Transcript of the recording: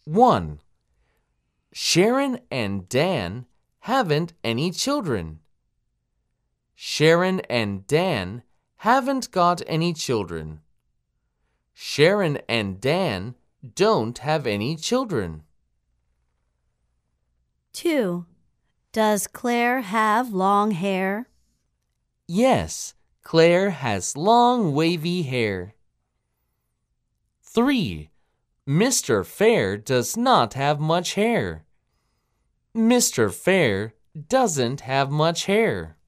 1. Sharon and Dan haven't any children. Sharon and Dan haven't got any children. Sharon and Dan don't have any children. 2. Does Claire have long hair? Yes, Claire has long wavy hair. 3. Mr. Fair does not have much hair. Mr. Fair doesn't have much hair.